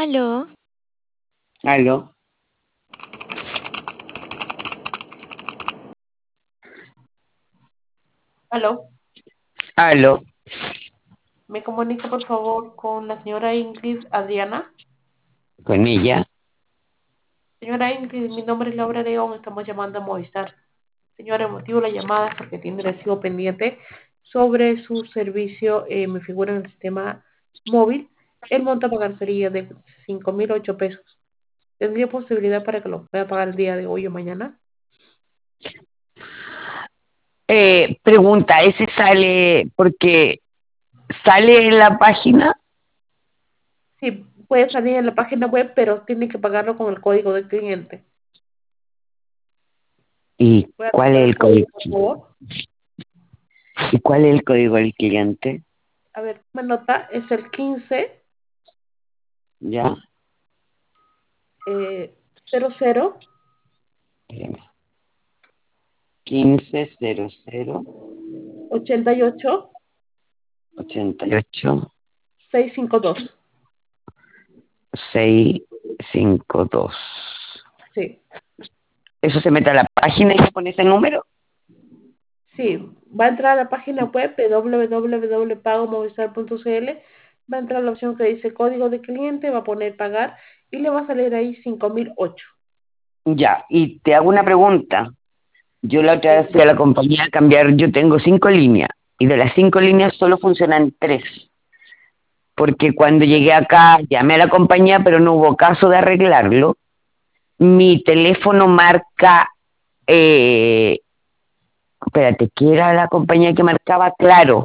Aló, Aló, Aló, aló, me comunico por favor con la señora Ingrid Adriana. con ella. Señora Ingrid, mi nombre es Laura León, estamos llamando a Movistar. Señora, el motivo de la llamada es porque tiene recibo pendiente sobre su servicio, me figura en el sistema móvil. El monto a pagar sería de 5.008 pesos. ¿Tendría posibilidad para que lo pueda pagar el día de hoy o mañana? Pregunta, ¿ese sale porque sale en la página? Sí, puede salir en la página web, pero tiene que pagarlo con el código del cliente. ¿Y ¿Puede cuál anotar es el el código? código, por favor? ¿Y cuál es el código del cliente? A ver, me nota, es el 15 Ya, 00 espérame. 1500 88 88 652. 652. Sí, ¿Eso se mete a la página y se pone ese número? sí. Va a entrar a la página web www.pagomovistar.cl. Va a entrar a la opción que dice código de cliente, va a poner pagar y le va a salir ahí 5.008. Ya, y te hago una pregunta. Yo la otra vez Sí, fui a la compañía a cambiar, yo tengo 5 líneas y de las 5 líneas solo funcionan 3. Porque cuando llegué acá llamé a la compañía, pero no hubo caso de arreglarlo. Mi teléfono marca, eh, espérate, ¿qué era la compañía que marcaba? Claro,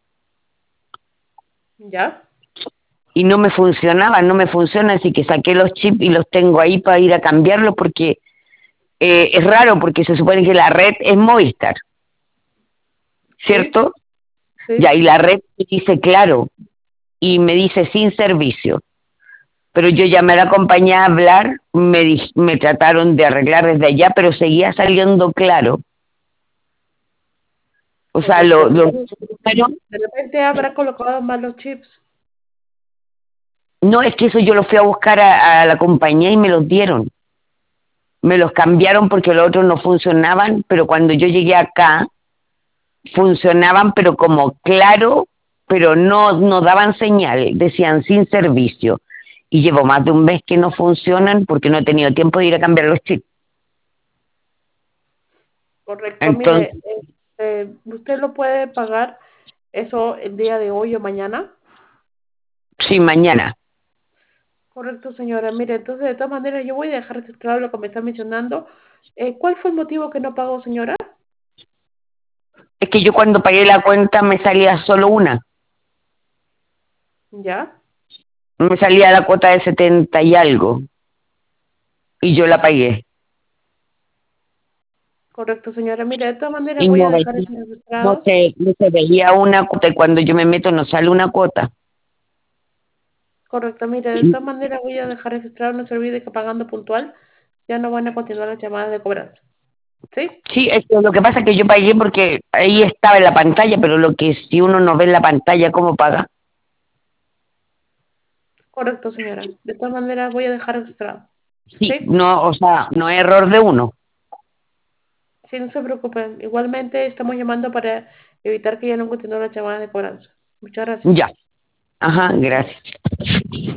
¿ya? y no me funcionaba, no me funciona, así que saqué los chips y los tengo ahí para ir a cambiarlos porque es raro, porque se supone que la red es Movistar, Sí, ¿cierto? Ya, sí. y la red dice claro y me dice sin servicio. Pero yo llamé a la compañía a hablar, me trataron de arreglar desde allá, pero seguía saliendo claro. O sea, Correcto. pero De repente habrá colocado mal los chips. no es que eso yo lo fui a buscar a la compañía y me los dieron. Me los cambiaron porque los otros no funcionaban, pero cuando yo llegué acá, funcionaban, pero como claro, pero no daban señal, decían sin servicio. Y llevo más de un mes que no funcionan porque no he tenido tiempo de ir a cambiar los chips. Correcto. Mire, Entonces, usted lo puede pagar eso el día de hoy o mañana. sí, mañana. Correcto, señora. Mire, entonces de todas maneras yo voy a dejar registrado lo que me está mencionando. ¿Cuál fue el motivo que no pagó, señora? Es que yo cuando pagué la cuenta me salía solo una. ¿Ya? Me salía la cuota de 70 y algo. Y yo la pagué. Correcto, señora. Mire, de todas maneras Y voy a no, dejar eso registrado. no se veía una cuota y cuando yo me meto no sale una cuota. Correcto, mire, de todas maneras voy a dejar registrado. No se olvide que pagando puntual ya no van a continuar las llamadas de cobranza. ¿Sí? Sí, es que lo que pasa es que yo pagué porque ahí estaba en la pantalla, pero lo que si uno no ve en la pantalla, ¿cómo paga? Correcto, señora. De todas maneras voy a dejar registrado. Sí, ¿Sí? no, o sea, no es error de uno. Sí, no se preocupen. Igualmente estamos llamando para evitar que ya no continúen las llamadas de cobranza. Muchas gracias. Ya, ajá, gracias.